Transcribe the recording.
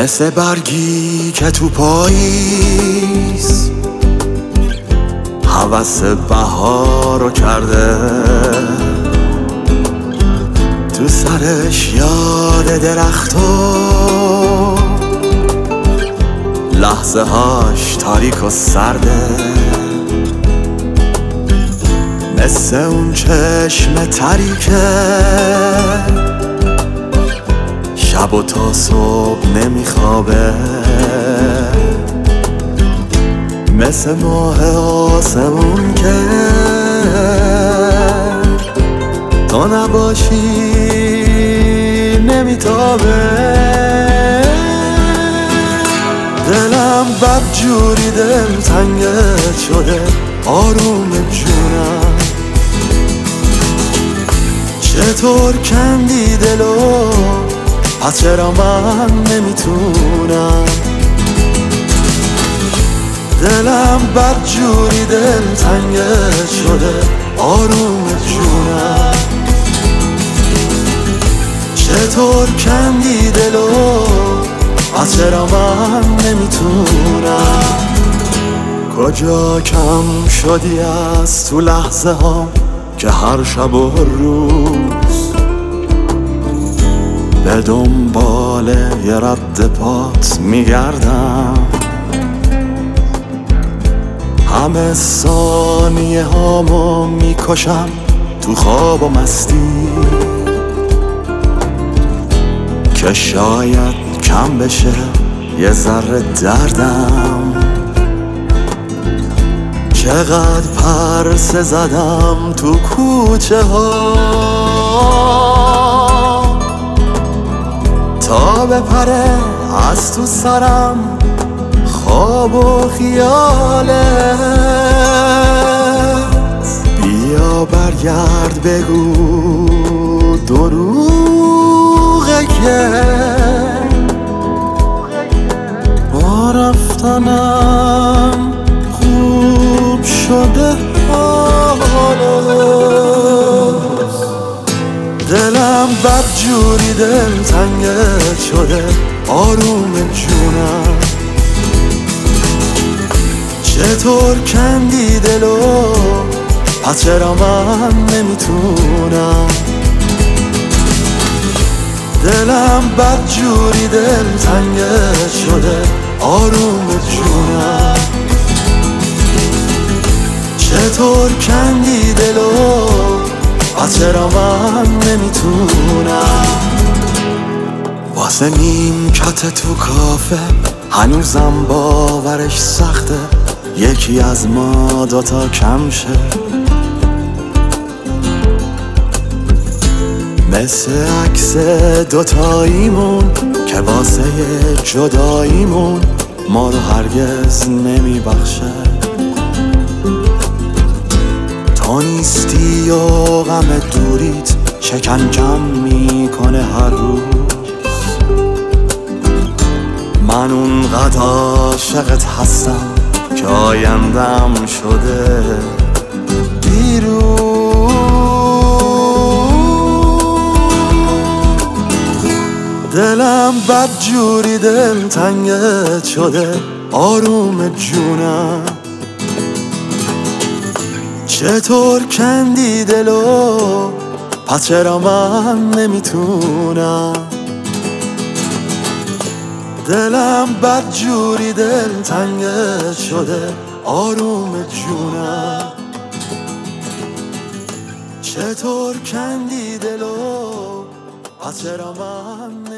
مثل برگی که تو پاییز هوس بهارو کرده، تو سرش یاد درختو لحظه هاش تاریک و سرده، مثل اون چشم تریکه شب و تا صبح نمیخوابه، مثل ماه آسمون که تو نباشی نمیتابه. دلم بدجوری دلتنگت شده آروم جونم، چطور کندی دلو پس چرا من نمیتونم. دلم بدجوری دلتنگت شده آروم جونم، چطور کندی دلو پس چرا من نمیتونم. کجا کم شدی از تو لحظه ها که هر شب و روز به دنبال یه رد پات میگردم، همه ثانیه هامو میکشم تو خواب و مستی که شاید کم بشه یه ذره دردم. چقدر پرسه زدم تو کوچه ها تا بپره از تو سرم خواب و خیالت. بیا برگرد بگو دروغه که با رفتنم خوب شده حالت. دلم بدجوری دلتنگت شده آروم جونم، چطور کندی دلو پس چرا من نمیتونم. دلم بدجوری دلتنگت شده آروم جونم، چطور کندی دلو پس چرا من نمیتونم. واسه نیمکت تو کافه هنوزم باورش سخته یکی از ما دوتا کم شه، مثل عکس دوتاییمون که واسه جداییمون ما رو هرگز نمیبخشه. تو نیستی و غم دوریت شکنجم میکنه هر روز، من اونقدر عاشقت هستم که آیندم شده دیروز. دلم بدجوری دلتنگت شده آروم جونم، چطور کندی دلو پس چرا من نمیتونم. دلم بدجوری دلتنگت شده آروم جونم، چطور کندی دلو پس چرا من